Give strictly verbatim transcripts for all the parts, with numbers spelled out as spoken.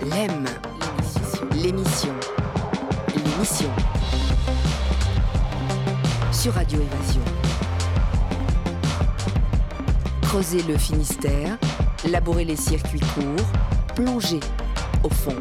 L'aime, l'émission, l'émission, sur Radio Évasion. Creuser le Finistère, labourer les circuits courts, plonger au fond.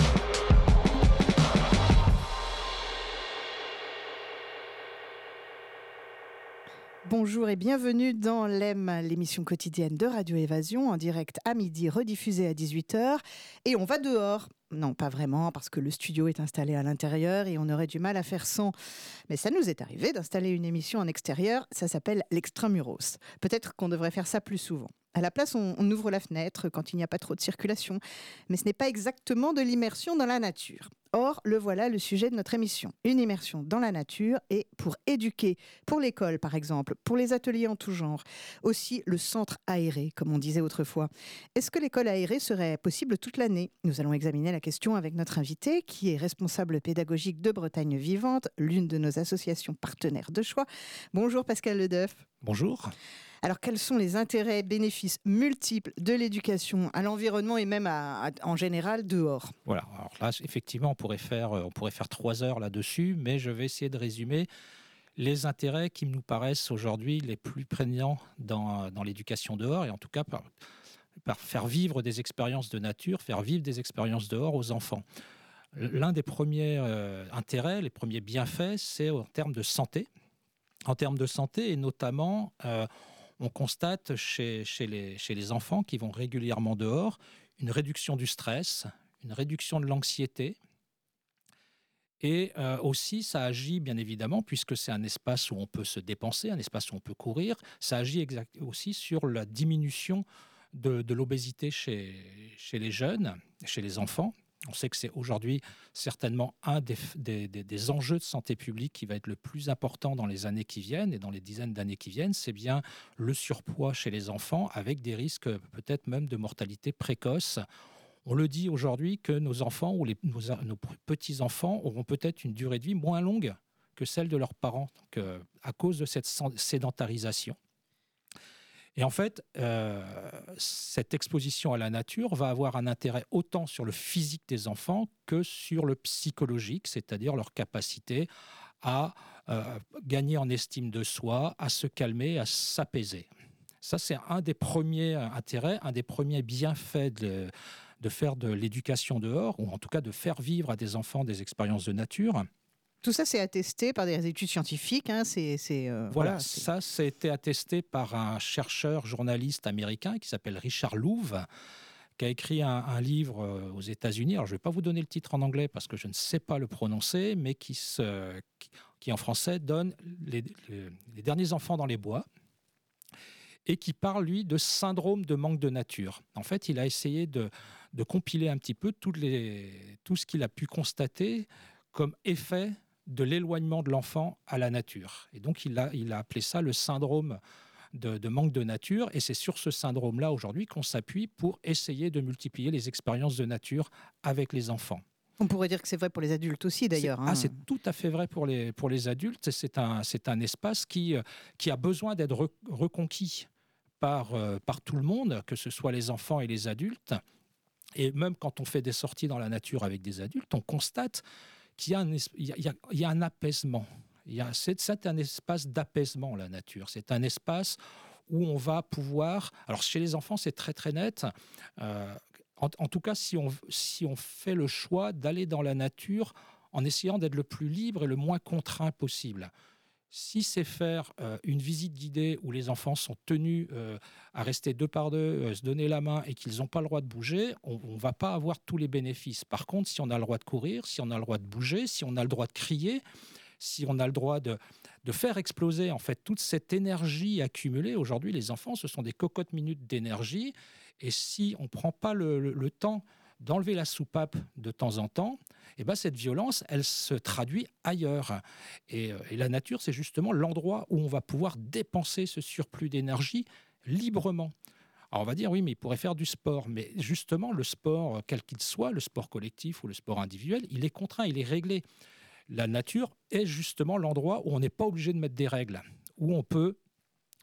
Bonjour et bienvenue dans L'aime, l'émission quotidienne de Radio Évasion, en direct à midi, rediffusée à dix-huit heures. Et on va dehors. Non, pas vraiment, parce que le studio est installé à l'intérieur et on aurait du mal à faire sans. Mais ça nous est arrivé d'installer une émission en extérieur, ça s'appelle l'Extramuros. Peut-être qu'on devrait faire ça plus souvent. À la place, on, on ouvre la fenêtre quand il n'y a pas trop de circulation. Mais ce n'est pas exactement de l'immersion dans la nature. Or, le voilà le sujet de notre émission. Une immersion dans la nature et pour éduquer, pour l'école par exemple, pour les ateliers en tout genre. Aussi le centre aéré, comme on disait autrefois. Est-ce que l'école aérée serait possible toute l'année ? Nous allons examiner la question avec notre invité, qui est responsable pédagogique de Bretagne Vivante, l'une de nos associations partenaires de choix. Bonjour Pascal Ledeuf. Bonjour. Alors, quels sont les intérêts et bénéfices multiples de l'éducation à l'environnement et même à, à, en général dehors ? Voilà, alors là, effectivement, on pourrait faire, on pourrait faire trois heures là-dessus, mais je vais essayer de résumer les intérêts qui nous paraissent aujourd'hui les plus prégnants dans, dans l'éducation dehors, et en tout cas par, par faire vivre des expériences de nature, faire vivre des expériences dehors aux enfants. L'un des premiers euh, intérêts, les premiers bienfaits, c'est en termes de santé. En termes de santé, et notamment... Euh, on constate chez, chez, les, chez les enfants qui vont régulièrement dehors une réduction du stress, une réduction de l'anxiété. Et euh, aussi, ça agit bien évidemment, puisque c'est un espace où on peut se dépenser, un espace où on peut courir, ça agit exact, aussi sur la diminution de, de l'obésité chez, chez les jeunes, chez les enfants. On sait que c'est aujourd'hui certainement un des, des, des, des enjeux de santé publique qui va être le plus important dans les années qui viennent et dans les dizaines d'années qui viennent, c'est bien le surpoids chez les enfants avec des risques peut-être même de mortalité précoce. On le dit aujourd'hui que nos enfants ou les, nos, nos petits-enfants auront peut-être une durée de vie moins longue que celle de leurs parents donc, euh, à cause de cette sédentarisation. Et en fait, euh, cette exposition à la nature va avoir un intérêt autant sur le physique des enfants que sur le psychologique, c'est-à-dire leur capacité à euh, gagner en estime de soi, à se calmer, à s'apaiser. Ça, c'est un des premiers intérêts, un des premiers bienfaits de, de faire de l'éducation dehors, ou en tout cas de faire vivre à des enfants des expériences de nature. Tout ça, c'est attesté par des études scientifiques. Hein, c'est, c'est, euh, voilà, voilà c'est... ça, ça a été attesté par un chercheur journaliste américain qui s'appelle Richard Louv, qui a écrit un, un livre aux États-Unis. Alors, je ne vais pas vous donner le titre en anglais parce que je ne sais pas le prononcer, mais qui, se, qui, qui en français donne les, les, les derniers enfants dans les bois et qui parle, lui, de syndrome de manque de nature. En fait, il a essayé de, de compiler un petit peu toutes les, tout ce qu'il a pu constater comme effet de l'éloignement de l'enfant à la nature. Et donc, il a, il a appelé ça le syndrome de, de manque de nature. Et c'est sur ce syndrome-là, aujourd'hui, qu'on s'appuie pour essayer de multiplier les expériences de nature avec les enfants. On pourrait dire que c'est vrai pour les adultes aussi, d'ailleurs. C'est, hein. ah, c'est tout à fait vrai pour les, pour les adultes. C'est un, c'est un espace qui, qui a besoin d'être re, reconquis par, euh, par tout le monde, que ce soit les enfants et les adultes. Et même quand on fait des sorties dans la nature avec des adultes, on constate qu'il y a un, il y a, il y a un apaisement. Il y a, c'est, c'est un espace d'apaisement, la nature. C'est un espace où on va pouvoir... Alors, chez les enfants, c'est très, très net. Euh, en, en tout cas, si on, si on fait le choix d'aller dans la nature en essayant d'être le plus libre et le moins contraint possible. Si c'est faire euh, une visite guidée où les enfants sont tenus euh, à rester deux par deux, euh, se donner la main et qu'ils n'ont pas le droit de bouger, on ne va pas avoir tous les bénéfices. Par contre, si on a le droit de courir, si on a le droit de bouger, si on a le droit de crier, si on a le droit de, de faire exploser en fait toute cette énergie accumulée, aujourd'hui les enfants, ce sont des cocottes minutes d'énergie. Et si on ne prend pas le, le, le temps d'enlever la soupape de temps en temps, eh ben cette violence, elle se traduit ailleurs. Et, et la nature, c'est justement l'endroit où on va pouvoir dépenser ce surplus d'énergie librement. Alors on va dire, oui, mais il pourrait faire du sport. Mais justement, le sport, quel qu'il soit, le sport collectif ou le sport individuel, il est contraint, il est réglé. La nature est justement l'endroit où on n'est pas obligé de mettre des règles, où on peut...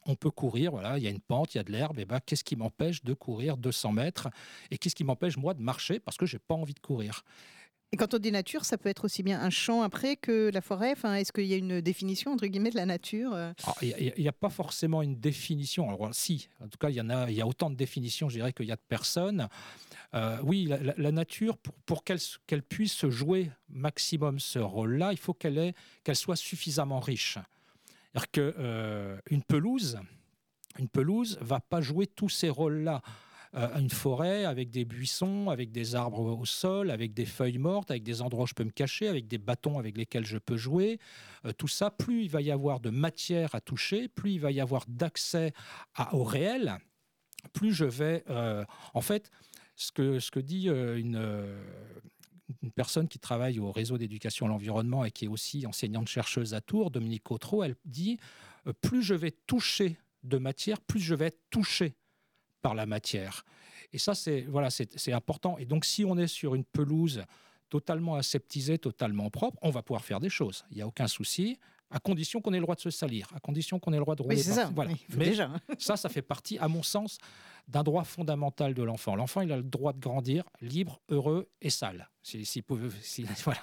on peut courir, voilà, il y a une pente, il y a de l'herbe, et ben, qu'est-ce qui m'empêche de courir deux cents mètres et qu'est-ce qui m'empêche, moi, de marcher parce que je n'ai pas envie de courir. Et quand on dit nature, ça peut être aussi bien un champ après que la forêt. Enfin, est-ce qu'il y a une définition, entre guillemets, de la nature? Il n'y a, a pas forcément une définition. Alors, si, en tout cas, il y en a, il y a autant de définitions, je dirais, qu'il y a de personnes. Euh, oui, la, la, la nature, pour, pour qu'elle, qu'elle puisse jouer maximum ce rôle-là, il faut qu'elle, ait, qu'elle soit suffisamment riche. C'est-à-dire qu'une euh, pelouse, une pelouse ne va pas jouer tous ces rôles-là. Euh, une forêt avec des buissons, avec des arbres au sol, avec des feuilles mortes, avec des endroits où je peux me cacher, avec des bâtons avec lesquels je peux jouer. Euh, tout ça, plus il va y avoir de matière à toucher, plus il va y avoir d'accès à, au réel, plus je vais... Euh, en fait, ce que, ce que dit euh, une... Euh, une personne qui travaille au réseau d'éducation à l'environnement et qui est aussi enseignante-chercheuse à Tours, Dominique Cotreau, elle dit euh, « plus je vais toucher de matière, plus je vais être touché par la matière ». Et ça, c'est, voilà, c'est, c'est important. Et donc, si on est sur une pelouse totalement aseptisée, totalement propre, on va pouvoir faire des choses. Il n'y a aucun souci, à condition qu'on ait le droit de se salir, à condition qu'on ait le droit de rouler. Oui, c'est par... ça. Voilà. Oui, Mais déjà. ça, ça fait partie, à mon sens, d'un droit fondamental de l'enfant. L'enfant, il a le droit de grandir libre, heureux et sale. Si, si, si, voilà.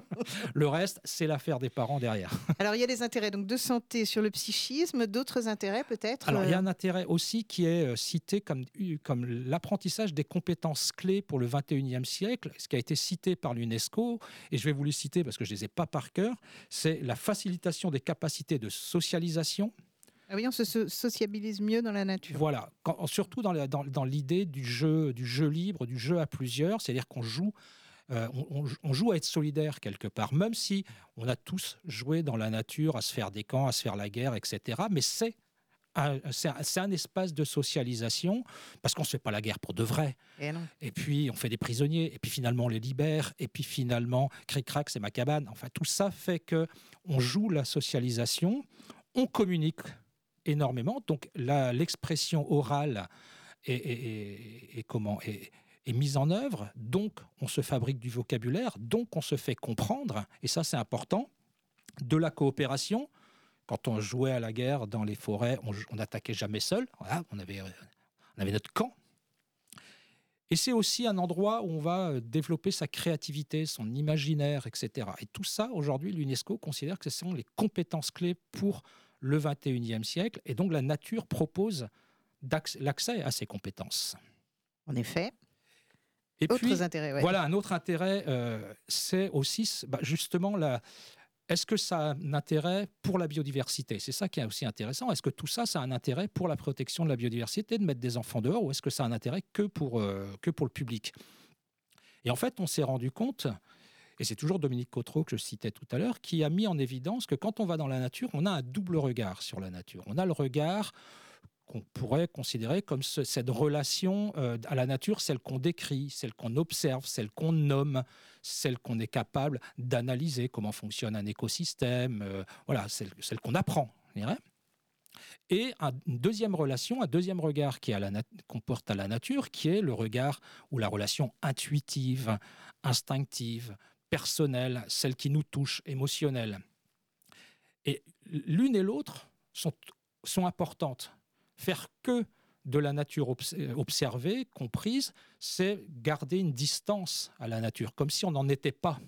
Le reste, c'est l'affaire des parents derrière. Alors, il y a des intérêts donc, de santé sur le psychisme, d'autres intérêts peut-être. Alors, il y a un intérêt aussi qui est cité comme, comme l'apprentissage des compétences clés pour le vingt et unième siècle, ce qui a été cité par l'UNESCO, et je vais vous les citer parce que je ne les ai pas par cœur, c'est la facilitation des capacités de socialisation. Ah oui, on se sociabilise mieux dans la nature. Voilà, Quand, surtout dans, la, dans, dans l'idée du jeu, du jeu libre, du jeu à plusieurs, c'est-à-dire qu'on joue, euh, on, on joue à être solidaire quelque part, même si on a tous joué dans la nature, à se faire des camps, à se faire la guerre, et cetera. Mais c'est un, c'est un, c'est un espace de socialisation, parce qu'on ne se fait pas la guerre pour de vrai. Et, non. et puis on fait des prisonniers, et puis finalement on les libère, et puis finalement, cric-crac, c'est ma cabane. Enfin, tout ça fait qu'on joue la socialisation, on communique énormément. Donc la, l'expression orale est, est, est, est, comment, est, est mise en œuvre, donc on se fabrique du vocabulaire, donc on se fait comprendre, et ça c'est important. De la coopération, quand on jouait à la guerre dans les forêts, on n'attaquait jamais seul, voilà, on, avait, on avait notre camp. Et c'est aussi un endroit où on va développer sa créativité, son imaginaire, et cetera. Et tout ça, aujourd'hui, l'UNESCO considère que ce sont les compétences clés pour le vingt et unième siècle, et donc la nature propose l'accès à ces compétences. En effet. Et Autres puis, intérêts, ouais. Voilà, un autre intérêt, euh, c'est aussi bah, justement la... Est-ce que ça a un intérêt pour la biodiversité? C'est ça qui est aussi intéressant. Est-ce que tout ça, ça a un intérêt pour la protection de la biodiversité, de mettre des enfants dehors, ou est-ce que ça a un intérêt que pour, euh, que pour le public? Et en fait, on s'est rendu compte, et c'est toujours Dominique Cotreau que je citais tout à l'heure, qui a mis en évidence que quand on va dans la nature, on a un double regard sur la nature. On a le regard qu'on pourrait considérer comme ce, cette relation euh, à la nature, celle qu'on décrit, celle qu'on observe, celle qu'on nomme, celle qu'on est capable d'analyser, comment fonctionne un écosystème, euh, voilà, celle, celle qu'on apprend, je dirais. Et un, une deuxième relation, un deuxième regard qui est à la nat- qu'on porte à la nature, qui est le regard ou la relation intuitive, instinctive, personnelle, celle qui nous touche, émotionnelle. Et l'une et l'autre sont, sont importantes. Faire que de la nature observée, comprise, c'est garder une distance à la nature, comme si on n'en était pas.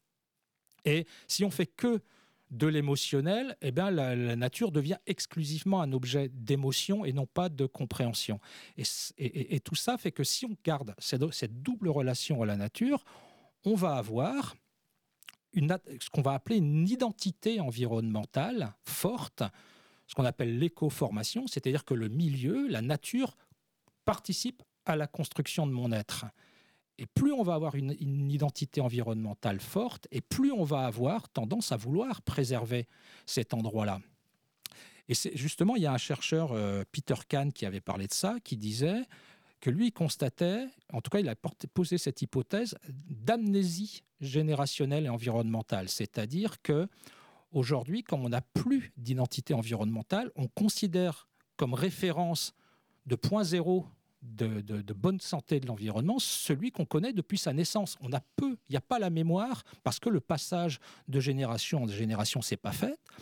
Et si on fait que de l'émotionnel, eh bien la, la nature devient exclusivement un objet d'émotion et non pas de compréhension. Et, et, et tout ça fait que si on garde cette, cette double relation à la nature, on va avoir une, ce qu'on va appeler une identité environnementale forte, ce qu'on appelle l'éco-formation, c'est-à-dire que le milieu, la nature, participe à la construction de mon être. Et plus on va avoir une, une identité environnementale forte, et plus on va avoir tendance à vouloir préserver cet endroit-là. Et c'est, justement, il y a un chercheur, euh, Peter Kahn, qui avait parlé de ça, qui disait que lui, il constatait, en tout cas, il a porté, posé cette hypothèse d'amnésie générationnelle et environnementale. C'est-à-dire qu'aujourd'hui, quand on n'a plus d'identité environnementale, on considère comme référence de point zéro de, de, de bonne santé de l'environnement celui qu'on connaît depuis sa naissance. On a peu, il n'y a pas la mémoire, parce que le passage de génération en génération ne s'est pas fait.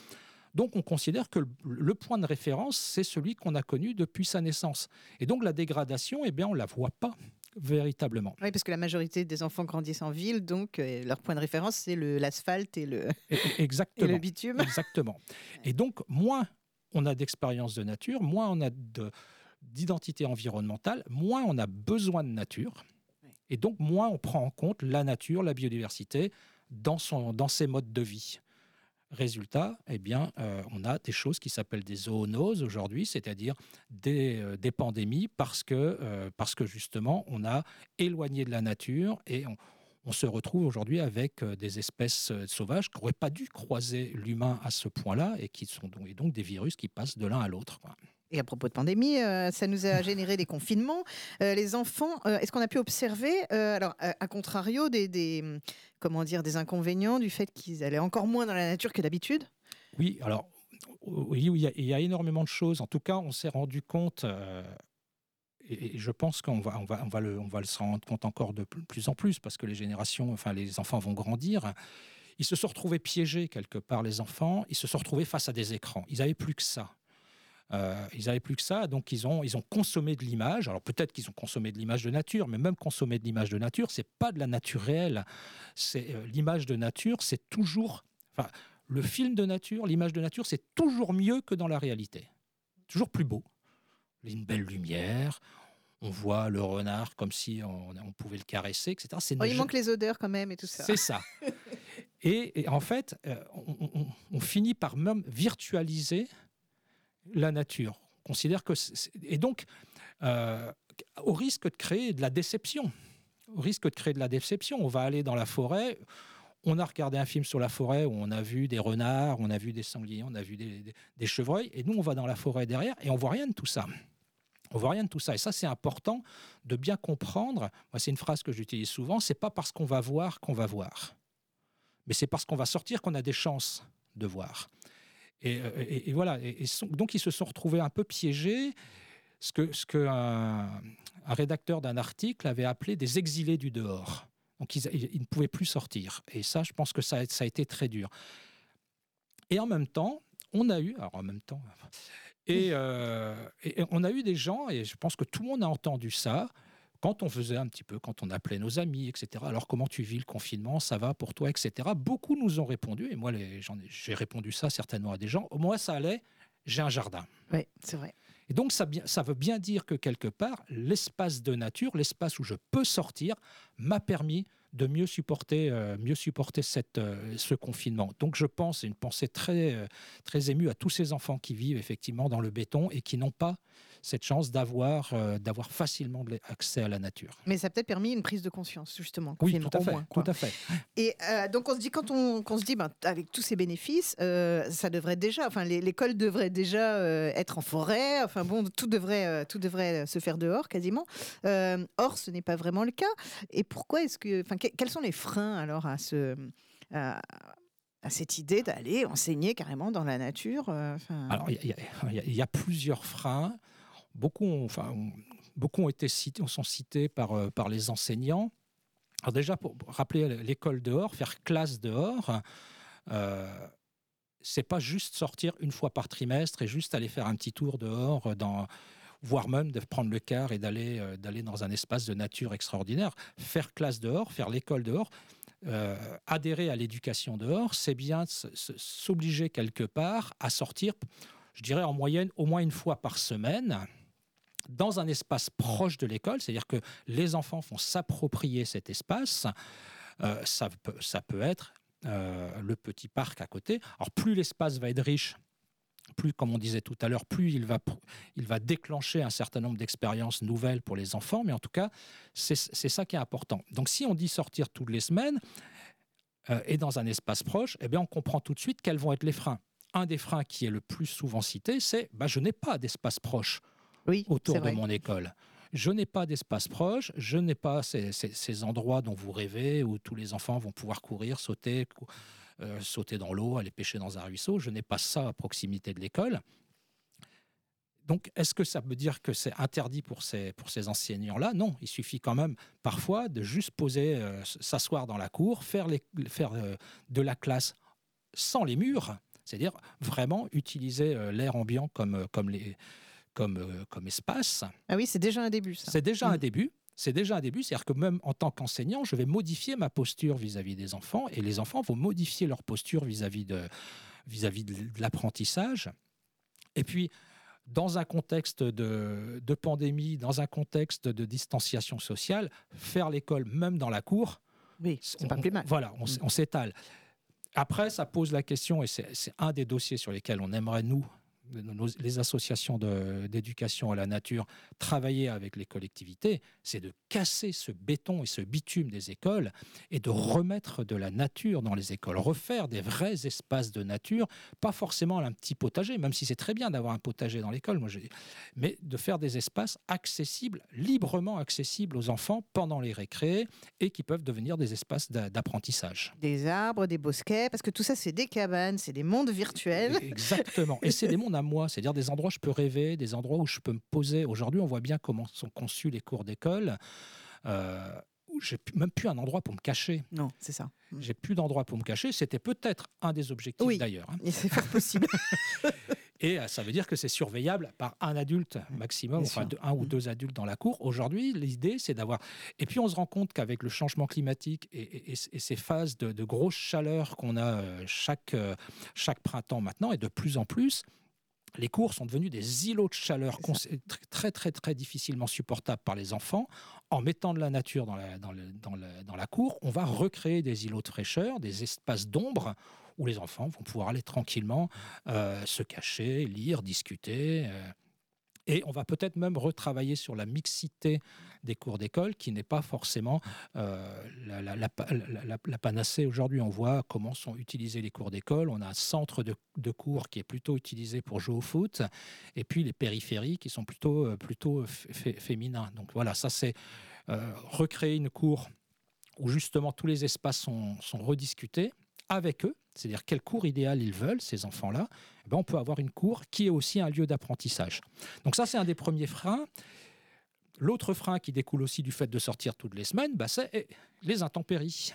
Donc on considère que le, le point de référence, c'est celui qu'on a connu depuis sa naissance. Et donc la dégradation, eh bien, on ne la voit pas véritablement. Oui, parce que la majorité des enfants grandissent en ville, donc euh, leur point de référence, c'est le, l'asphalte et le, Exactement. et le bitume. Exactement. Et donc, moins on a d'expérience de nature, moins on a de, d'identité environnementale, moins on a besoin de nature. Et donc, moins on prend en compte la nature, la biodiversité dans, son, dans ses modes de vie. Résultat, eh bien, euh, on a des choses qui s'appellent des zoonoses aujourd'hui, c'est-à-dire des, euh, des pandémies parce que, euh, parce que justement, on a éloigné de la nature et on, on se retrouve aujourd'hui avec euh, des espèces euh, sauvages qui n'auraient pas dû croiser l'humain à ce point-là et qui sont donc, et donc des virus qui passent de l'un à l'autre, quoi. Et à propos de pandémie, euh, ça nous a généré des confinements. Euh, les enfants, euh, est-ce qu'on a pu observer, euh, alors à, à contrario, des, des, comment dire, des inconvénients du fait qu'ils allaient encore moins dans la nature que d'habitude ? Oui, alors, oui, il y a, il y a énormément de choses. En tout cas, on s'est rendu compte, euh, et, et je pense qu'on va, on va, on va, le, on va le se rendre compte encore de plus en plus, parce que les générations, enfin les enfants vont grandir. Ils se sont retrouvés piégés quelque part, les enfants. Ils se sont retrouvés face à des écrans. Ils n'avaient plus que ça. Euh, ils n'avaient plus que ça, donc ils ont, ils ont consommé de l'image. Alors peut-être qu'ils ont consommé de l'image de nature, mais même consommer de l'image de nature, c'est pas de la nature réelle. C'est euh, l'image de nature, c'est toujours, enfin, le film de nature, l'image de nature, c'est toujours mieux que dans la réalité, toujours plus beau. Une belle lumière, on voit le renard comme si on, on pouvait le caresser, et cetera. C'est oh, il manque les odeurs quand même et tout ça. C'est ça. et, et en fait, euh, on, on, on finit par même virtualiser la nature. On considère que c'est... Et donc, euh, au risque de créer de la déception, au risque de créer de la déception, on va aller dans la forêt, on a regardé un film sur la forêt où on a vu des renards, on a vu des sangliers, on a vu des, des, des chevreuils, et nous, on va dans la forêt derrière et on voit rien de tout ça. On voit rien de tout ça. Et ça, c'est important de bien comprendre. Moi, c'est une phrase que j'utilise souvent, c'est pas parce qu'on va voir qu'on va voir, mais c'est parce qu'on va sortir qu'on a des chances de voir. Et, et, et voilà. Et, et sont, donc, ils se sont retrouvés un peu piégés, ce que, ce que un, un rédacteur d'un article avait appelé des exilés du dehors. Donc, ils, ils ne pouvaient plus sortir. Et ça, je pense que ça a, ça a été très dur. Et en même temps, on a eu... Alors, en même temps... Et, euh, et on a eu des gens, et je pense que tout le monde a entendu ça, quand on faisait un petit peu, quand on appelait nos amis, et cetera. Alors, comment tu vis le confinement? Ça va pour toi, et cetera. Beaucoup nous ont répondu, et moi, les, j'en ai, j'ai répondu ça certainement à des gens. Moi, ça allait, j'ai un jardin. Oui, c'est vrai. Et donc, ça, ça veut bien dire que quelque part, l'espace de nature, l'espace où je peux sortir, m'a permis de mieux supporter, euh, mieux supporter cette, euh, ce confinement. Donc, je pense, c'est une pensée très, euh, très émue à tous ces enfants qui vivent effectivement dans le béton et qui n'ont pas cette chance d'avoir, euh, d'avoir facilement accès à la nature. Mais ça a peut-être permis une prise de conscience, justement. Oui, tout à fait. Moins, tout à fait. Et euh, donc, on se dit, quand on, qu'on se dit, ben, avec tous ces bénéfices, euh, ça devrait déjà, enfin, l'école devrait déjà euh, être en forêt, enfin bon, tout devrait, euh, tout devrait se faire dehors, quasiment. Euh, or, ce n'est pas vraiment le cas. Et pourquoi est-ce que, enfin, que, quels sont les freins, alors, à ce... À, à cette idée d'aller enseigner carrément dans la nature euh, Alors, il y, y, y a plusieurs freins. Beaucoup ont, enfin, ont, beaucoup ont été cités, sont cités par, euh, par les enseignants. Alors déjà, pour rappeler l'école dehors, faire classe dehors, euh, c'est pas juste sortir une fois par trimestre et juste aller faire un petit tour dehors, dans, voire même de prendre le car et d'aller, euh, d'aller dans un espace de nature extraordinaire. Faire classe dehors, faire l'école dehors, euh, adhérer à l'éducation dehors, c'est bien s'obliger quelque part à sortir, je dirais en moyenne au moins une fois par semaine, dans un espace proche de l'école, c'est-à-dire que les enfants vont s'approprier cet espace. Euh, ça, peut, ça peut être euh, le petit parc à côté. Alors plus l'espace va être riche, plus, comme on disait tout à l'heure, plus il va, il va déclencher un certain nombre d'expériences nouvelles pour les enfants, mais en tout cas, c'est, c'est ça qui est important. Donc si on dit sortir toutes les semaines euh, et dans un espace proche, eh bien, on comprend tout de suite quels vont être les freins. Un des freins qui est le plus souvent cité, c'est bah, « je n'ai pas d'espace proche ». Oui, autour de mon école. Je n'ai pas d'espace proche, je n'ai pas ces, ces, ces endroits dont vous rêvez, où tous les enfants vont pouvoir courir, sauter, euh, sauter dans l'eau, aller pêcher dans un ruisseau. Je n'ai pas ça à proximité de l'école. Donc, est-ce que ça veut dire que c'est interdit pour ces, pour ces enseignants-là? Non, il suffit quand même parfois de juste poser, euh, s'asseoir dans la cour, faire, les, faire euh, de la classe sans les murs. c'est-à-dire vraiment utiliser euh, l'air ambiant comme, comme, les, comme, euh, comme espace. Ah oui, c'est déjà un début, ça. C'est déjà mmh. un début. C'est déjà un début, c'est-à-dire que même en tant qu'enseignant, je vais modifier ma posture vis-à-vis des enfants et les enfants vont modifier leur posture vis-à-vis de, vis-à-vis de l'apprentissage. Et puis, dans un contexte de, de pandémie, dans un contexte de distanciation sociale, faire l'école même dans la cour, oui, c'est on, pas plus mal. Voilà, on, on s'étale. Après, ça pose la question, et c'est, c'est un des dossiers sur lesquels on aimerait, nous, nos, les associations de, d'éducation à la nature, travailler avec les collectivités, c'est de casser ce béton et ce bitume des écoles et de remettre de la nature dans les écoles, refaire des vrais espaces de nature, pas forcément un petit potager, même si c'est très bien d'avoir un potager dans l'école, moi, j'ai... mais de faire des espaces accessibles, librement accessibles aux enfants pendant les récrés et qui peuvent devenir des espaces d'apprentissage. Des arbres, des bosquets, parce que tout ça, c'est des cabanes, c'est des mondes virtuels. Exactement. Et c'est des mondes à moi, c'est-à-dire des endroits où je peux rêver, des endroits où je peux me poser. Aujourd'hui, on voit bien comment sont conçus les cours d'école. Euh, où j'ai même plus un endroit pour me cacher. Non, c'est ça. J'ai plus d'endroit pour me cacher. C'était peut-être un des objectifs, oui, d'ailleurs. Hein. Et c'est fort possible. Et ça veut dire que c'est surveillable par un adulte maximum, Bien enfin sûr. de, un ou deux adultes dans la cour. Aujourd'hui, l'idée, c'est d'avoir... Et puis, on se rend compte qu'avec le changement climatique et, et, et ces phases de, de grosse chaleur qu'on a chaque, chaque printemps maintenant, et de plus en plus, les cours sont devenus des îlots de chaleur très, très, très difficilement supportables par les enfants. En mettant de la nature dans la, dans, le, dans, la, dans la cour, on va recréer des îlots de fraîcheur, des espaces d'ombre où les enfants vont pouvoir aller tranquillement euh, se cacher, lire, discuter. Euh, et on va peut-être même retravailler sur la mixité des cours d'école, qui n'est pas forcément euh, la, la, la, la, la panacée aujourd'hui. On voit comment sont utilisés les cours d'école. On a un centre de, de cours qui est plutôt utilisé pour jouer au foot, et puis les périphéries qui sont plutôt, plutôt f- féminins. Donc voilà, ça c'est euh, recréer une cour où justement tous les espaces sont, sont rediscutés avec eux, c'est-à-dire quel cours idéal ils veulent, ces enfants-là, eh ben on peut avoir une cour qui est aussi un lieu d'apprentissage. Donc ça, c'est un des premiers freins. L'autre frein qui découle aussi du fait de sortir toutes les semaines, bah, c'est les intempéries.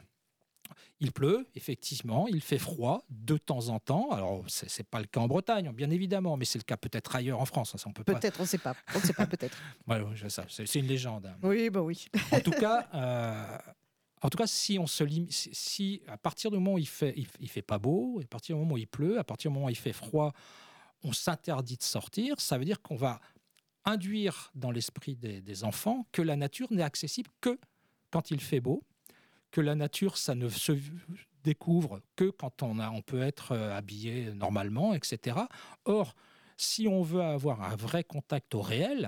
Il pleut, effectivement, il fait froid de temps en temps. Alors, ce n'est pas le cas en Bretagne, bien évidemment, mais c'est le cas peut-être ailleurs en France. Ça, on peut peut-être, pas... on ne sait pas. On ne sait pas, peut-être. Ouais, ouais, ça, c'est, c'est une légende. Oui, bah oui. En tout cas... Euh... En tout cas, si on se lim... si à partir du moment où il fait, il, il fait pas beau, à partir du moment où il pleut, à partir du moment où il fait froid, on s'interdit de sortir, ça veut dire qu'on va induire dans l'esprit des, des enfants que la nature n'est accessible que quand il fait beau, que la nature, ça ne se découvre que quand on, a, on peut être habillé normalement, et cetera. Or, si on veut avoir un vrai contact au réel,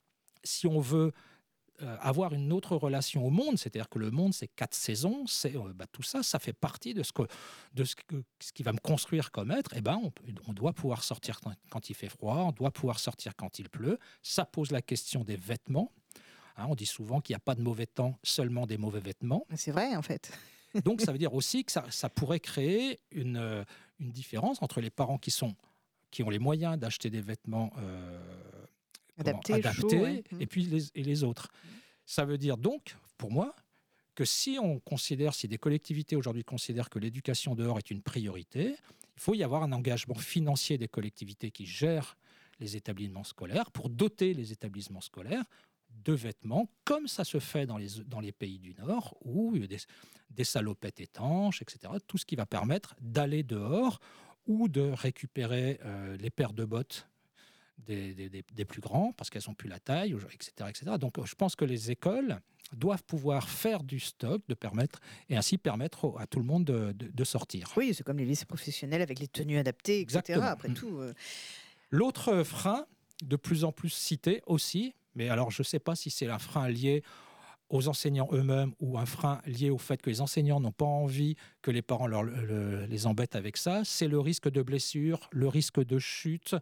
si on veut Euh, avoir une autre relation au monde, c'est-à-dire que le monde, c'est quatre saisons, c'est, euh, bah, tout ça, ça fait partie de ce, que, de ce, que, ce qui va me construire comme être, et ben, on, on doit pouvoir sortir quand, quand il fait froid, on doit pouvoir sortir quand il pleut. Ça pose la question des vêtements. Hein, on dit souvent qu'il n'y a pas de mauvais temps, seulement des mauvais vêtements. C'est vrai, en fait. Donc, ça veut dire aussi que ça, ça pourrait créer une, une différence entre les parents qui, sont, qui ont les moyens d'acheter des vêtements euh, Adapté, adaptés, chaud, ouais. et puis les, et les autres. Ça veut dire donc, pour moi, que si on considère, si des collectivités aujourd'hui considèrent que l'éducation dehors est une priorité, il faut y avoir un engagement financier des collectivités qui gèrent les établissements scolaires pour doter les établissements scolaires de vêtements, comme ça se fait dans les, dans les pays du Nord, où il y a des, des salopettes étanches, et cetera. Tout ce qui va permettre d'aller dehors ou de récupérer euh, les paires de bottes Des, des, des plus grands, parce qu'elles n'ont plus la taille, et cetera, et cetera. Donc, je pense que les écoles doivent pouvoir faire du stock, de permettre, et ainsi permettre à tout le monde de, de, de sortir. Oui, c'est comme les lycées professionnels avec les tenues adaptées, et cetera. Exactement. Après mmh. tout. Euh... L'autre frein, de plus en plus cité aussi, mais alors je ne sais pas si c'est un frein lié aux enseignants eux-mêmes ou un frein lié au fait que les enseignants n'ont pas envie que les parents leur, le, les embêtent avec ça, c'est le risque de blessure, le risque de chute,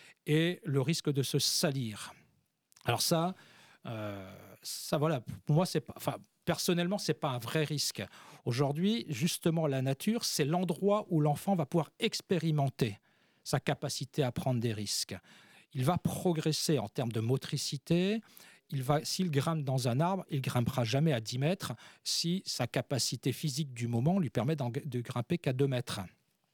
et le risque de se salir. Alors ça, euh, ça voilà, pour moi, c'est pas, enfin, personnellement, c'est pas un vrai risque. Aujourd'hui, justement, la nature, c'est l'endroit où l'enfant va pouvoir expérimenter sa capacité à prendre des risques. Il va progresser en termes de motricité. Il va, s'il grimpe dans un arbre, il ne grimpera jamais à dix mètres si sa capacité physique du moment lui permet de grimper qu'à deux mètres.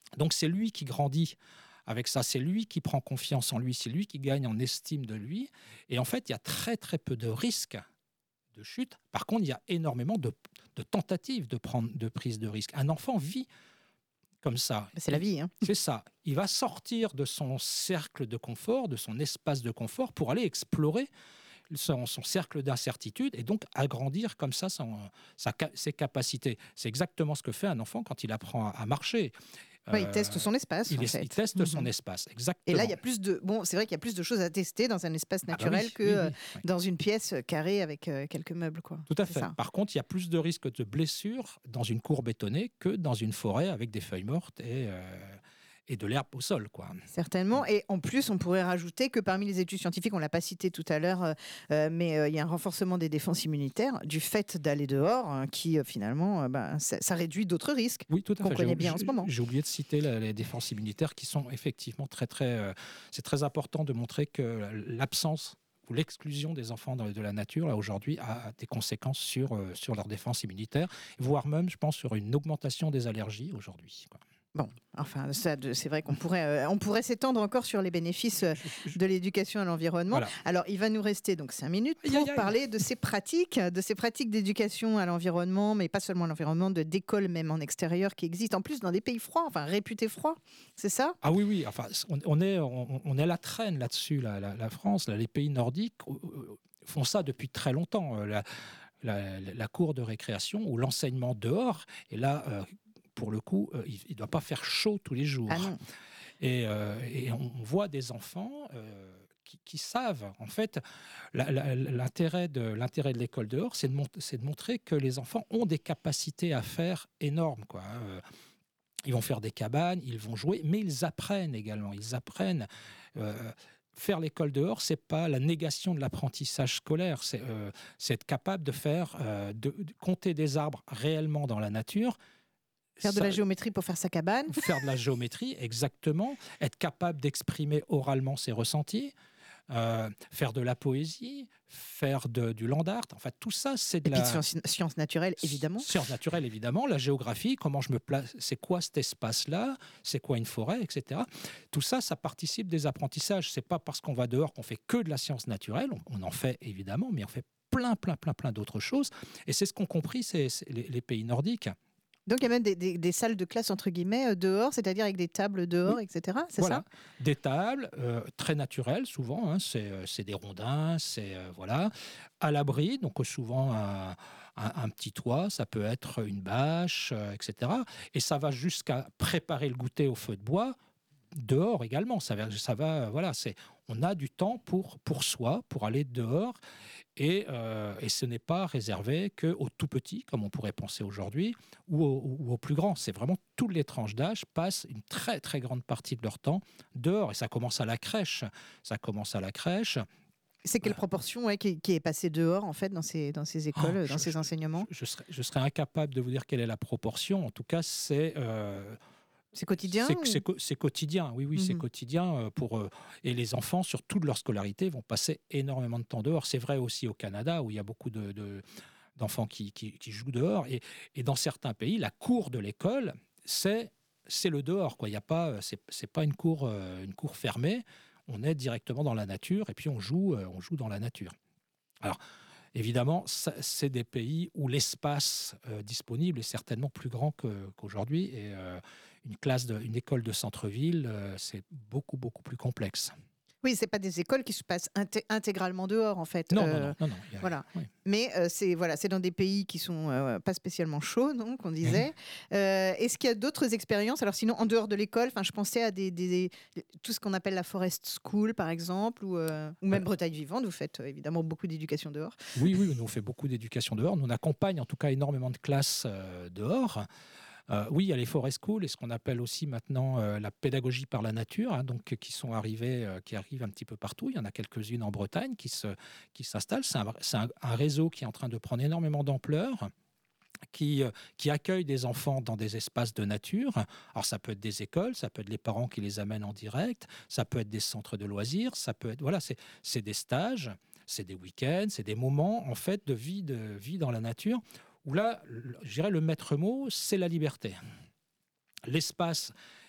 Donc c'est lui qui grandit avec ça, c'est lui qui prend confiance en lui, c'est lui qui gagne en estime de lui. Et en fait, il y a très très peu de risques de chute. Par contre, il y a énormément de, de tentatives de, prendre, de prise de risque. Un enfant vit comme ça. C'est la vie. Hein. C'est ça. Il va sortir de son cercle de confort, de son espace de confort pour aller explorer son, son cercle d'incertitude et donc agrandir comme ça son, sa, ses capacités. C'est exactement ce que fait un enfant quand il apprend à, à marcher. Ouais, il teste son espace. Il, en est, fait. il teste mm-hmm. son espace, exactement. Et là, il y a plus de. Bon, c'est vrai qu'il y a plus de choses à tester dans un espace naturel ah bah oui, que oui, oui, dans une pièce carrée avec euh, quelques meubles, quoi. Tout à fait. Ça. Par contre, il y a plus de risques de blessures dans une cour bétonnée que dans une forêt avec des feuilles mortes et, euh, et de l'herbe au sol, quoi. Certainement. Et en plus, on pourrait rajouter que parmi les études scientifiques, on l'a pas cité tout à l'heure, euh, mais euh, il y a un renforcement des défenses immunitaires du fait d'aller dehors, hein, qui euh, finalement, euh, bah, ça, ça réduit d'autres risques. Oui, tout à qu'on fait. connaît j'ai, bien en ce moment. J'ai oublié de citer la, les défenses immunitaires qui sont effectivement très, très. Euh, c'est très important de montrer que l'absence ou l'exclusion des enfants de, de la nature, là, aujourd'hui, a des conséquences sur, euh, sur leur défense immunitaire, voire même, je pense, sur une augmentation des allergies aujourd'hui, quoi. Bon, enfin, ça, c'est vrai qu'on pourrait, euh, on pourrait s'étendre encore sur les bénéfices euh, de l'éducation à l'environnement. Voilà. Alors, il va nous rester donc cinq minutes pour aïe, aïe, aïe. parler de ces pratiques, de ces pratiques d'éducation à l'environnement, mais pas seulement à l'environnement, de d'écoles même en extérieur qui existent en plus dans des pays froids, enfin réputés froids, c'est ça ? Ah oui, oui. Enfin, on, on est, on, on est à la traîne là-dessus, la, la, la France, là, les pays nordiques font ça depuis très longtemps. La, la, la cour de récréation ou l'enseignement dehors, et là. Euh, pour le coup, euh, il ne doit pas faire chaud tous les jours. Ah non. Et, euh, et on voit des enfants euh, qui, qui savent, en fait, la, la, l'intérêt de, l'intérêt de l'école dehors, c'est de, mont- c'est de montrer que les enfants ont des capacités à faire énormes, quoi. Euh, ils vont faire des cabanes, ils vont jouer, mais ils apprennent également. Ils apprennent... Euh, Faire l'école dehors, c'est pas la négation de l'apprentissage scolaire, c'est, euh, c'est être capable de faire, euh, de, de compter des arbres réellement dans la nature. Faire de la géométrie pour faire sa cabane. Faire de la géométrie, exactement. Être capable d'exprimer oralement ses ressentis. Euh, faire de la poésie, faire de, du land art. Enfin, tout ça, c'est de Et la... puis sciences science naturelles, évidemment. Sciences naturelles, évidemment. La géographie, comment je me place, c'est quoi cet espace-là, c'est quoi une forêt, et cetera. Tout ça, ça participe des apprentissages. C'est pas parce qu'on va dehors qu'on fait que de la science naturelle. On, on en fait, évidemment, mais on fait plein, plein, plein, plein d'autres choses. Et c'est ce qu'ont compris c'est, c'est les, les pays nordiques. Donc, il y a même des, des, des salles de classe, entre guillemets, dehors, c'est-à-dire avec des tables dehors, oui. et cetera. C'est voilà. ça ? Des tables, euh, très naturelles, souvent. Hein, c'est, c'est des rondins, c'est... Euh, voilà. À l'abri, donc souvent un, un, un petit toit, ça peut être une bâche, euh, et cetera. Et ça va jusqu'à préparer le goûter au feu de bois, dehors également. Ça va, ça va, voilà, c'est, on a du temps pour, pour soi, pour aller dehors. Et, euh, et ce n'est pas réservé qu'aux tout petits, comme on pourrait penser aujourd'hui, ou aux, ou aux plus grands. C'est vraiment toutes les tranches d'âge passent une très, très grande partie de leur temps dehors. Et ça commence à la crèche. Ça commence à la crèche. C'est quelle proportion ouais, qui, qui est passée dehors, en fait, dans ces, dans ces écoles, oh, dans je, ces enseignements ? je, je, serais, je serais incapable de vous dire quelle est la proportion. En tout cas, c'est... Euh, C'est quotidien c'est, ou... c'est, c'est quotidien, oui, oui, mm-hmm. c'est quotidien. Pour, euh, et les enfants, sur toute leur scolarité, vont passer énormément de temps dehors. C'est vrai aussi au Canada, où il y a beaucoup de, de, d'enfants qui, qui, qui jouent dehors. Et, et dans certains pays, la cour de l'école, c'est, c'est le dehors, quoi. Il y a pas, c'est, c'est pas une cour, euh, une cour fermée. On est directement dans la nature et puis on joue, euh, on joue dans la nature. Alors, évidemment, ça, c'est des pays où l'espace euh, disponible est certainement plus grand que, qu'aujourd'hui. Et euh, une classe, de, une école de centre-ville, euh, c'est beaucoup, beaucoup plus complexe. Oui, c'est pas des écoles qui se passent inté- intégralement dehors, en fait. Non, euh, non, non. non, non a, voilà. Oui. Mais euh, c'est, voilà, c'est dans des pays qui sont euh, pas spécialement chauds, donc, on disait. euh, est-ce qu'il y a d'autres expériences ? Alors sinon, en dehors de l'école, je pensais à des, des, des, tout ce qu'on appelle la Forest School, par exemple, ou, euh, ou même Bretagne Vivante. Vous faites euh, évidemment beaucoup d'éducation dehors. Oui, oui, nous on fait beaucoup d'éducation dehors. Nous on accompagne en tout cas énormément de classes euh, dehors. Euh, oui, il y a les forest schools et ce qu'on appelle aussi maintenant euh, la pédagogie par la nature, hein, donc qui sont arrivées, euh, qui arrivent un petit peu partout. Il y en a quelques-unes en Bretagne qui se, qui s'installent. C'est, un, c'est un, un réseau qui est en train de prendre énormément d'ampleur. Qui, euh, qui accueille des enfants dans des espaces de nature. Alors ça peut être des écoles, ça peut être les parents qui les amènent en direct, ça peut être des centres de loisirs, ça peut être voilà, c'est, c'est des stages, c'est des week-ends, c'est des moments en fait de vie, de vie dans la nature. Où là, je dirais le maître mot, c'est la liberté. L'espace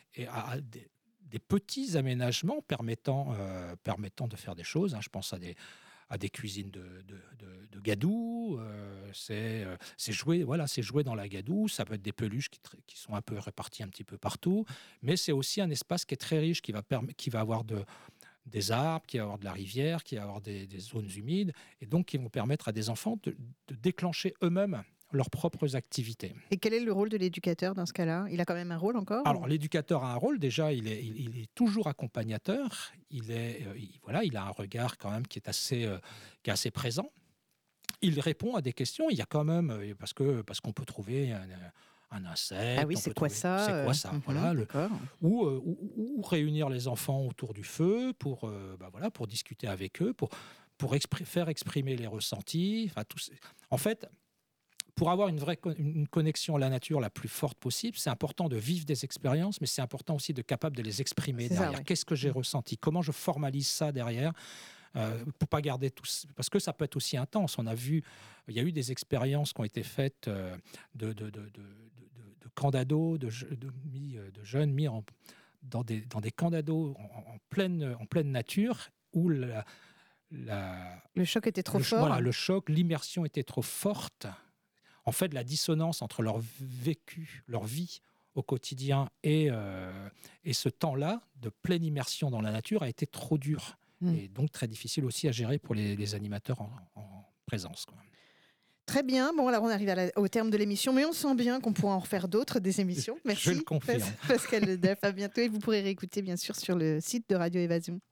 et à, à des, des petits aménagements permettant, euh, permettant de faire des choses. Hein. Je pense à des, à des cuisines de, de, de, de gadoue. Euh, c'est, euh, c'est, jouer, voilà, c'est jouer dans la gadoue. Ça peut être des peluches qui, qui sont un peu réparties un petit peu partout. Mais c'est aussi un espace qui est très riche, qui va, perm- qui va avoir de... des arbres, qui va avoir de la rivière, qui va avoir des, des zones humides, et donc qui vont permettre à des enfants de, de déclencher eux-mêmes leurs propres activités. Et quel est le rôle de l'éducateur dans ce cas-là ? Il a quand même un rôle encore ? Alors, l'éducateur a un rôle, déjà, il est, il, il est toujours accompagnateur, il, est, euh, il, voilà, il a un regard quand même qui est assez, euh, qui est assez présent. Il répond à des questions, il y a quand même, euh, parce, que, parce qu'on peut trouver... Un, un insecte. Ah oui, c'est quoi, trouver, ça c'est quoi ça euh, voilà, mmh, le, ou, euh, ou, ou réunir les enfants autour du feu pour, euh, bah voilà, pour discuter avec eux, pour, pour expri- faire exprimer les ressentis. Enfin, tout, en fait, pour avoir une vraie con- une connexion à la nature la plus forte possible, c'est important de vivre des expériences, mais c'est important aussi de être capable de les exprimer c'est derrière. Ça, ouais. Qu'est-ce que j'ai ressenti ? Comment je formalise ça derrière ? Euh, pour pas garder tout, parce que ça peut être aussi intense. On a vu, il y a eu des expériences qui ont été faites euh, de, de, de, de, de, de camps d'ados, de, de, mis, de jeunes mis en, dans, des, dans des camps d'ados en, en, pleine, en pleine nature où la, la, le choc était trop le, fort. Voilà, le choc, l'immersion était trop forte. En fait, la dissonance entre leur vécu, leur vie au quotidien et, euh, et ce temps-là de pleine immersion dans la nature a été trop dur. Mmh. Et donc très difficile aussi à gérer pour les, les animateurs en, en présence. Quoi. Très bien. Bon, alors on arrive à la, au terme de l'émission, mais on sent bien qu'on pourra en refaire d'autres des émissions. Merci. Je le confirme. Pascal Ledeff, à bientôt. Et vous pourrez réécouter, bien sûr, sur le site de Radio Évasion.